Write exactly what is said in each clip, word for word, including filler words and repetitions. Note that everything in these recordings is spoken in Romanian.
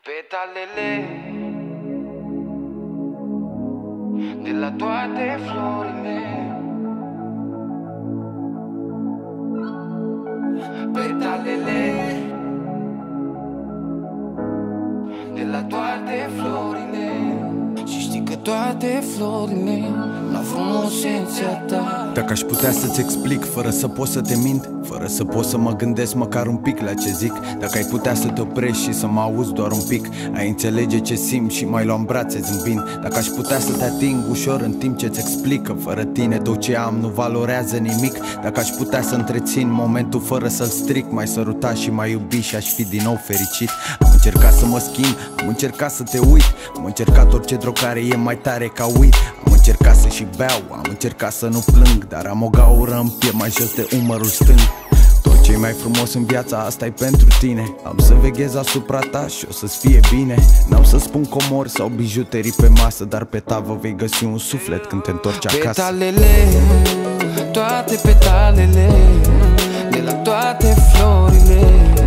Petalele de la toate florile, petalele de la toate florile. Și știi că toate florile n-au frumusețea ta. Dacă aș putea să-ți explic fără să pot să te mint, fără să pot să mă gândesc măcar un pic la ce zic, dacă ai putea să te oprești și să mă auzi doar un pic, ai înțelege ce simt și mai lua în brațe zâmbind. Dacă aș putea să te ating ușor în timp ce-ți explică, fără tine tot ce am nu valorează nimic. Dacă aș putea să întrețin momentul fără să-l stric, mai săruta și mai iubi și aș fi din nou fericit. Am încercat să mă schimb, am încercat să te uit, am încercat orice drog care e mai tare ca weed. Am încercat să și beau, am încercat să nu plâng, dar am o gaură în piept mai jos de umărul stâng. Tot ce-i mai frumos în viața asta e pentru tine. Am să veghez asupra ta și o să-ți fie bine. N-am să spun comori sau bijuterii pe masă, dar pe tavă vei găsi un suflet când te întorci acasă. Petalele, toate petalele de la toate florile,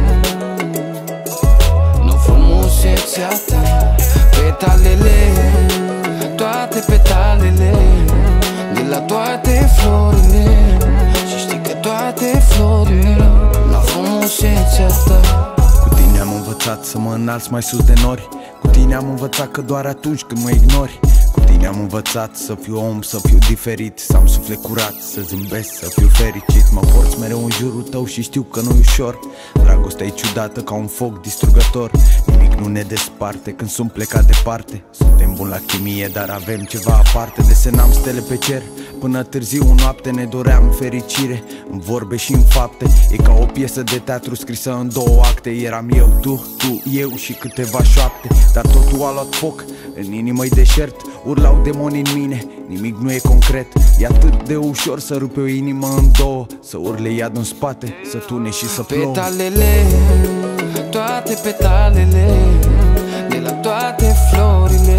nu frumusețea ta. Petalele, toate petalele de la toate florile. Și știi că toate florile n-au frumusețea ta. Cu tine am învățat să mă înalț mai sus de nori, cu tine am învățat că doar atunci când mă ignori, cu tine am învățat să fiu om, să fiu diferit, să am suflet curat, să zâmbesc, să fiu fericit. Mă porți mereu în jurul tău și știu că nu-i ușor. Dragostea e ciudată ca un foc distrugător. Nimic nu ne desparte când sunt plecat departe. Suntem buni la chimie, dar avem ceva aparte. Desenam stele pe cer, până târziu în noapte ne doream fericire, în vorbe și în fapte. E ca o piesă de teatru scrisă în două acte. Eram eu, tu, tu, eu și câteva șoapte. Dar totul a luat foc, în inimă-i deșert. Urlau demoni în mine, nimic nu e concret. E atât de ușor să rupe o inimă în două, să urle iad în spate, să tune și să plouă. Petalele, toate petalele de la toate florile,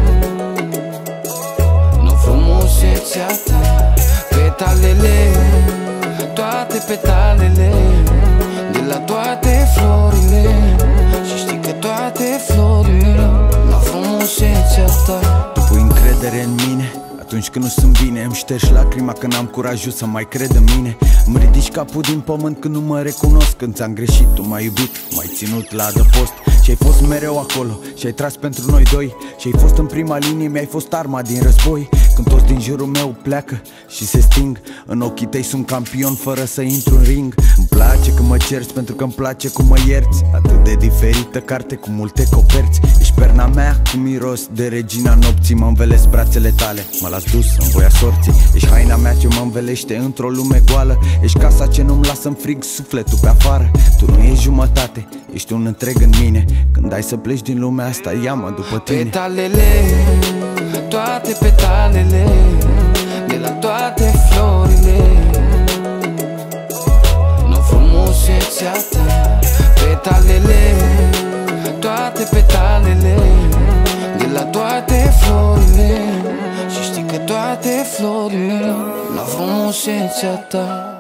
nu frumusețea ta. Petalele, toate petalele de la toate florile. Și știi că toate florile n-au frumusețea ta. Tu pui încredere în mine atunci când nu sunt bine, îmi ștergi lacrima când am curajul să mai cred în mine. Îmi ridici capul din pământ când nu mă recunosc. Când ți-am greșit, tu m-ai iubit, m-ai ținut la adăpost. Și ai fost mereu acolo și ai tras pentru noi doi. Și ai fost în prima linie, mi-ai fost arma din război. Când toți din jurul meu pleacă și se sting, în ochii tăi sunt campion fără să intru în ring. Îmi place când mă cerți pentru că îmi place cum mă ierți. Atât de diferită carte cu multe coperți. Ești perna mea cu miros de regina nopții. Mă învelesc brațele tale, mă las dus în voia sorții. Ești haina mea ce mă învelește într-o lume goală. Ești casa ce nu-mi lasă-mi frig sufletul pe afară. Tu nu ești jumătate, ești un întreg în mine. Când ai să pleci din lumea asta, ia-mă după tine. Petalele, toate petalele de la toate florile, nu frumusețea ta. Petalele, toate petalele de la toate florile. Și știi că toate florile n-au frumusețea ta.